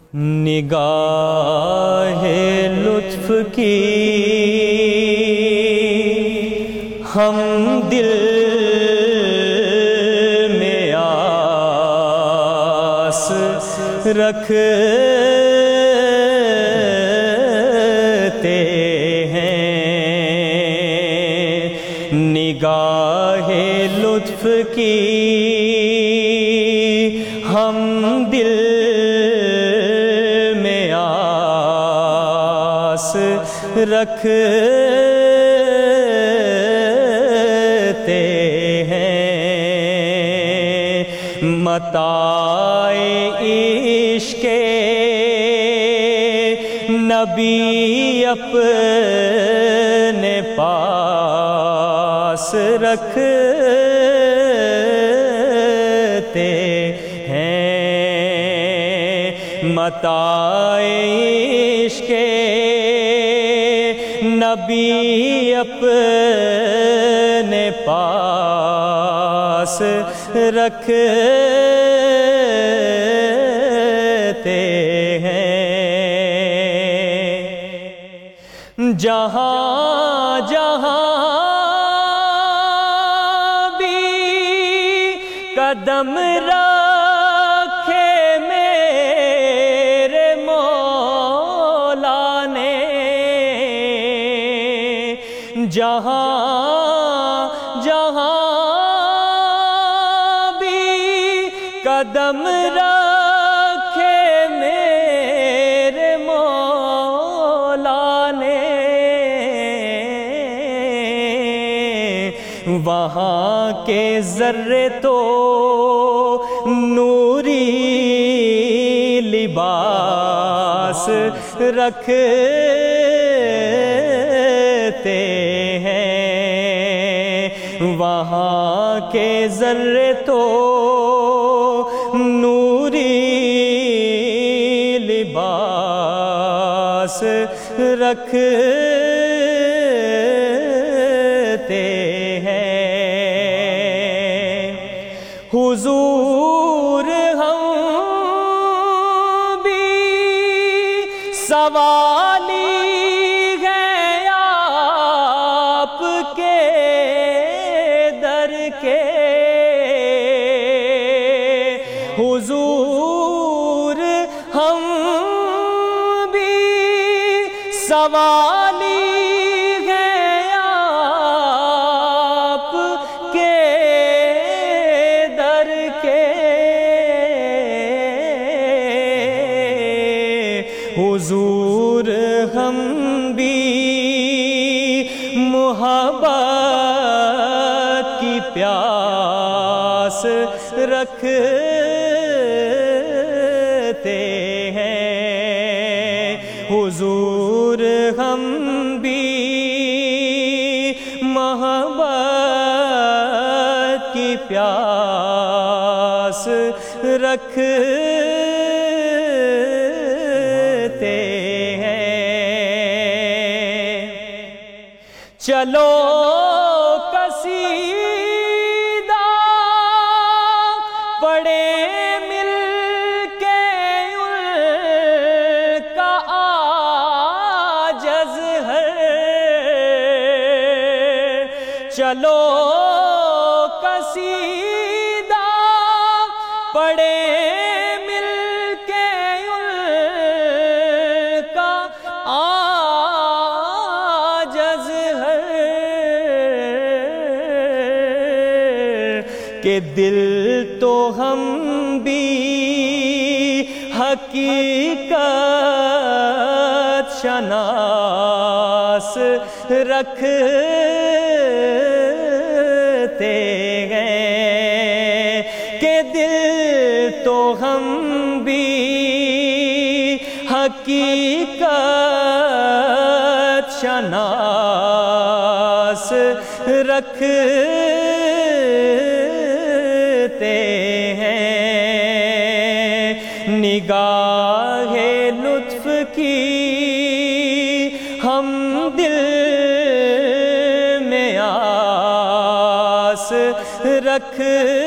نگاہ لطف کی ہم دل میں آس رکھتے ہیں، نگاہ لطف کی ہم دل میں آس رکھتے ہیں، متاع عشق نبی اپنے پاس رکھتے ہیں، متاع عشق نبی اپنے پاس رکھتے ہیں، جہاں جہاں بھی قدم رکھے میرے مولا نے، جہاں جہاں بھی قدم رکھے میرے مولا نے، وہاں کے ذرے تو نوری لباس رکھتے ہیں، وہاں کے ذرے تو نوری لباس رکھتے ہیں، حضور ہم بھی سوالی ہیں آپ کے در کے، حضور ہم بھی سوالی ہیں آپ کے در کے، حضور ہم بھی محبت کی پیاس رکھتے ہیں، حضور ہم بھی محبت کی پیاس رکھتے ہیں، چلو قصیدہ پڑھے مل کے ان کا عاجز ہے، چلو قصیدہ پڑھے مل کے ان کا عاجز ہے، کہ دل تو ہم بھی حقیقت شناس رکھتے ہیں، کہ دل تو ہم بھی حقیقت شناس رکھتے ہیں، نگاہ لطف کی ہم دل میں آس رکھ